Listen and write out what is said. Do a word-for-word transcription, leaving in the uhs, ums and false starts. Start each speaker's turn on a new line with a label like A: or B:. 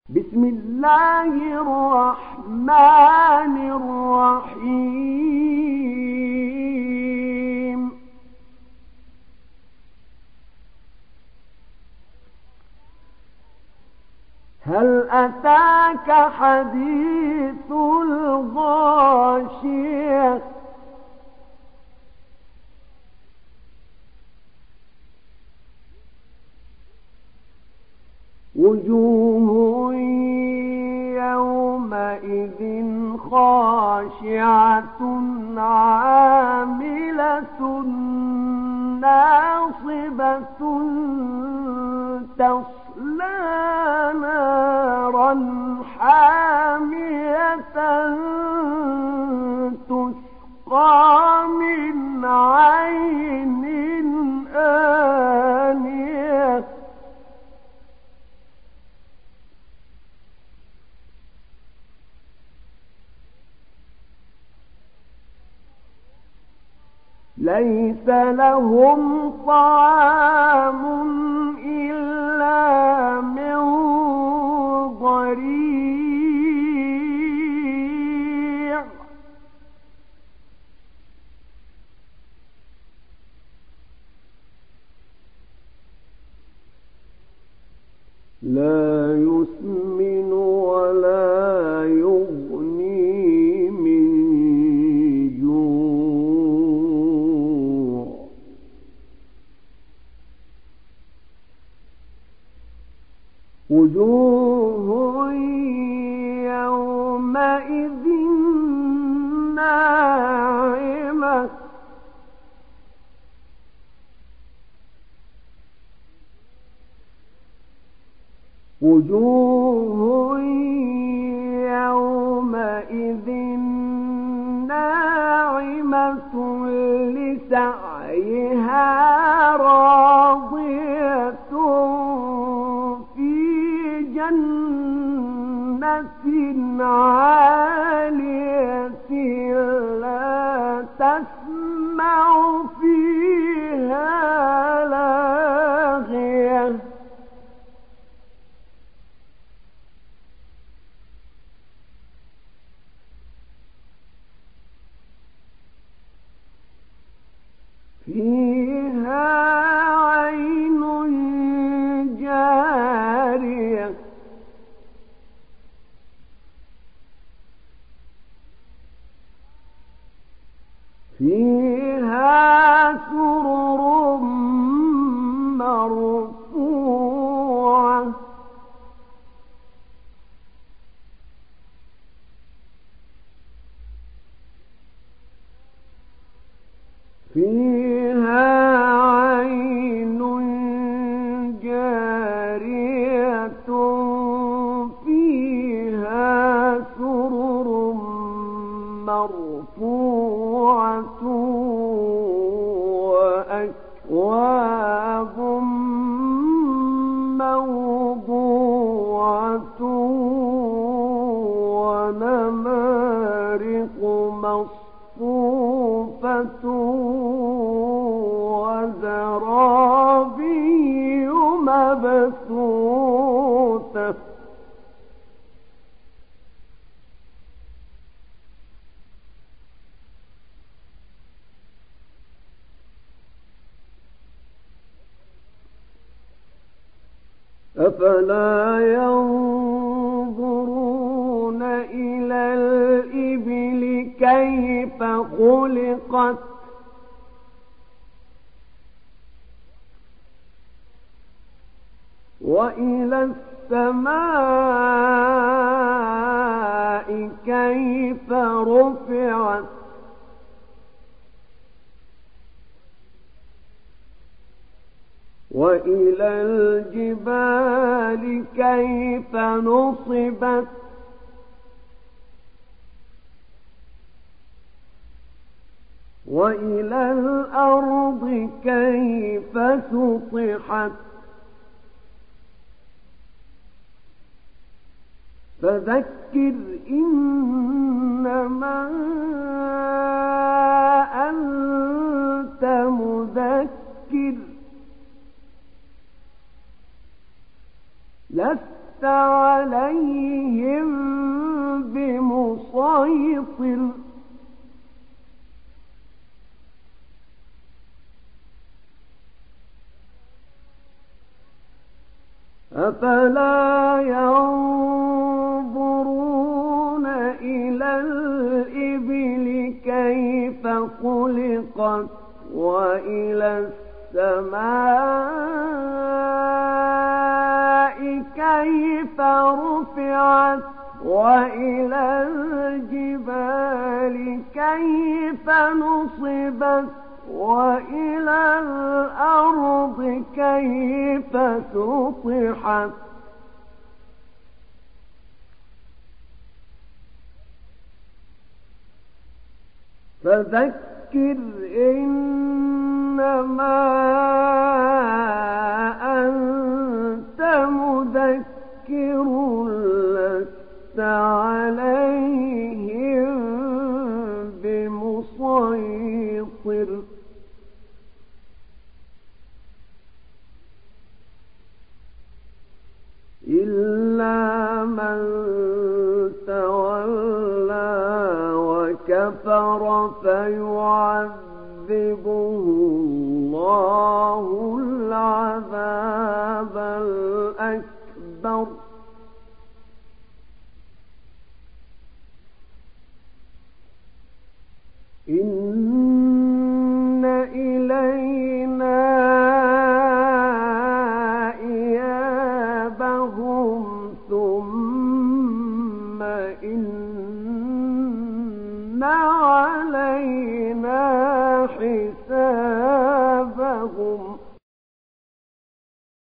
A: بسم الله الرحمن الرحيم. هل أتاك حديث الغاشية؟ وجوه يومئذ خاشعة عاملة ناصبة تصلى نارا حامية تسقى من عين آنية ليس لهم طعام إلا من ضريع لا يسمن ولا يغني من جوع. وجوه يومئذ ناعمة وجوه يومئذ ناعمة لسعيها راضية في جنة عالية لا تسمع فيها لاغية فيها عين جارية فيها سرر مرفوعة فيها عين جارية فيها سرر مرفوعة وأكواب موضوعة ونمارق مصفوفة وزرابي مبثوثة أفلا ينظرون إلى الإبل كيف خلقت وإلى السماء كيف رفعت وإلى الجبال كيف نصبت وإلى الأرض كيف سطحت فذكر إنما أنت مذكر لست عليهم بمسيطر أفلا ينظرون إلى الإبل كيف خلقت وإلى السماء كيف رفعت وإلى الجبال كيف نصبت وإلى الأرض كيف سطحت فذكر إنما أنت مذكر لست عليهم بمسيطر إلا من تولى وكفر فيعذبه الله العذاب الأكبر